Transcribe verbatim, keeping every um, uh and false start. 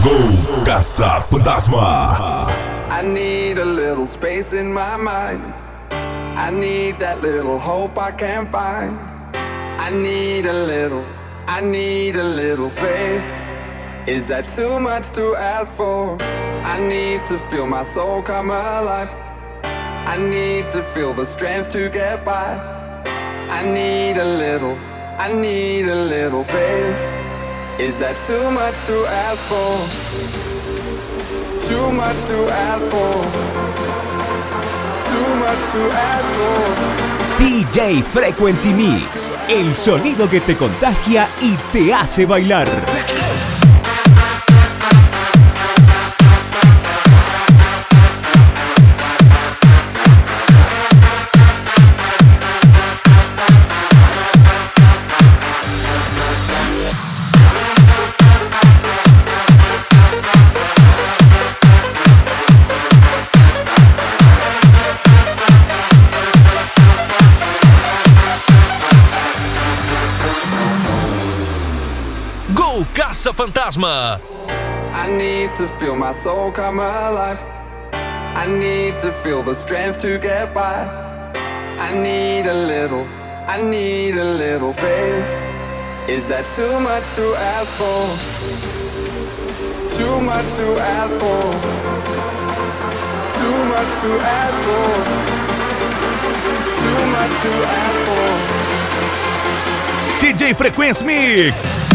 Go Caça-Fantasma. I need a little space in my mind. I need that little hope I can't find. I need a little, I need a little faith. Is that too much to ask for? I need to feel my soul come alive. I need to feel the strength to get by. I need a little, I need a little faith. Is that too much to ask for? Too much to ask for. Too much to ask for. D J Frequency Mix, el sonido que te contagia y te hace bailar. Go Caça-Fantasma. I need to feel my soul come alive. I need to feel the strength to get by. I need a little, I need a little faith. Is that too much to ask for? Too much to ask for. Too much to ask for. Too much to ask for. D J Frequency Mix.